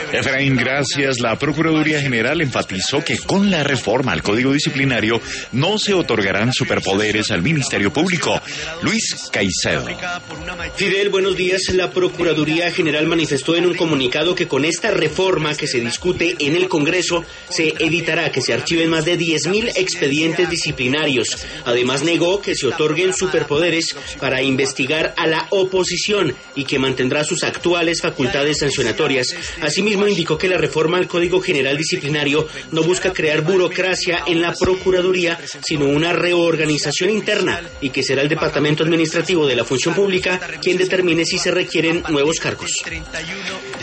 Efraín, gracias. La Procuraduría General enfatizó que con la reforma al Código Disciplinario no se otorgarán superpoderes al Ministerio Público. Luis Caicedo. Fidel, buenos días. La Procuraduría General manifestó en un comunicado que con esta reforma que se discute en el Congreso se evitará que se archiven más de 10.000 expedientes disciplinarios. Además, negó que se otorguen superpoderes para investigar a la oposición y que mantendrá sus actuales facultades sancionatorias. Asimismo, indicó que la reforma al Código General Disciplinario no busca crear burocracia en la Procuraduría, sino una reorganización interna, y que será el Departamento Administrativo de la Función Pública quien determine si se requieren nuevos cargos.